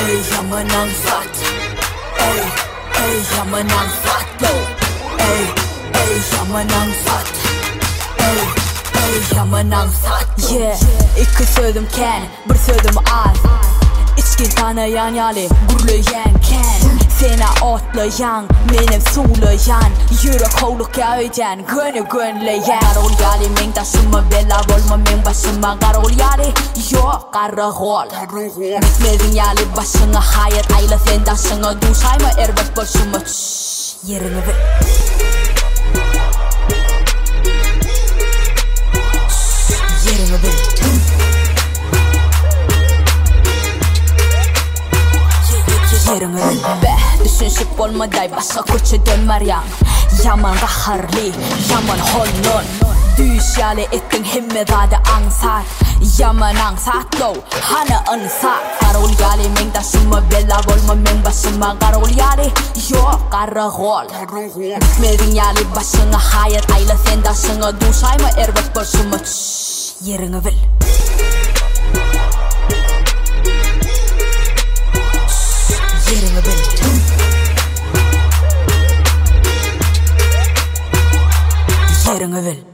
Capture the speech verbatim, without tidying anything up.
ey yaman ansat, ey ey yaman ansat lo, ey ey yaman ansat, ey ey yaman ansat. Yeah, ikki sözüm ken, bir sözüm az. İçkin tanayan yali, gurlayan ken. Sena otlayan, menem sulayan. Yürek hovlukka öyen, gönü gönleyen. Garol yali men taşıma bella olma men başıma garol yali. Yok karahol. Bitmedin yali başına hayat ayla sen taşına duşayma erbet başıma. Yerini ver. Yerini ver. Yerini ver. Be, düşünsüp olmaday başa koçu dönmer yan. Yaman raharli, yaman honnon. Düş yali ettin himme dade ansat. Yaman ansat lo, hana ansat. Garol yali men taşıma bella olma men başıma garol yali. Yok karahol. Bitmedin yali başına hayat ayla sen taşına duşayma erbet başıma. Yerini ver. Yerini ver. Yerini ver.